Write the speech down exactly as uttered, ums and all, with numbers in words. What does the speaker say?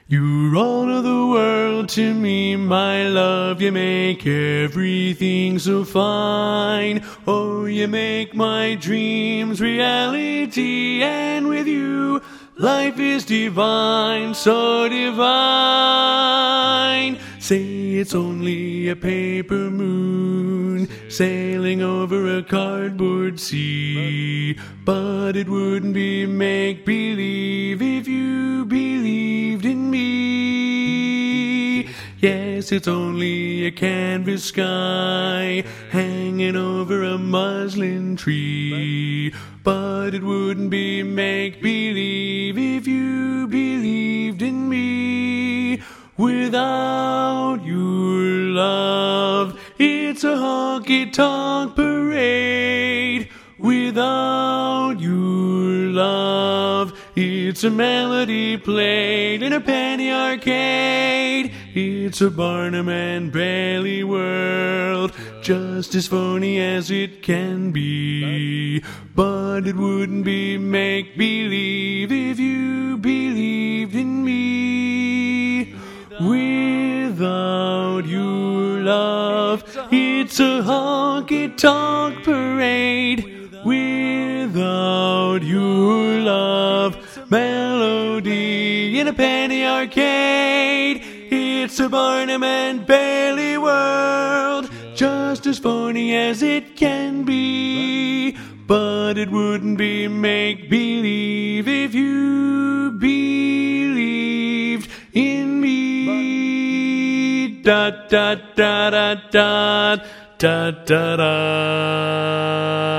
You're all of the world to me, my love. You make everything so fine. Oh, you make my dreams reality. And with you, life is divine, so divine. Say it's only a paper moon sailing over a cardboard sea, but it wouldn't be make-believe if you believed in me. Yes, it's only a canvas sky hanging over a muslin tree, but it wouldn't be make-believe if you believed in me. Without your love, it's a honky-tonk parade. Without your love, it's a melody played in a penny arcade. It's a Barnum and Bailey world, just as phony as it can be. But it wouldn't be make-believe if you believed in me. Without your love, it's a honky-tonk parade. Without your love, melody in a penny arcade. It's a Barnum and Bailey world, just as phony as it can be. But it wouldn't be make-believe if you believed in me. Da da da da da da da da.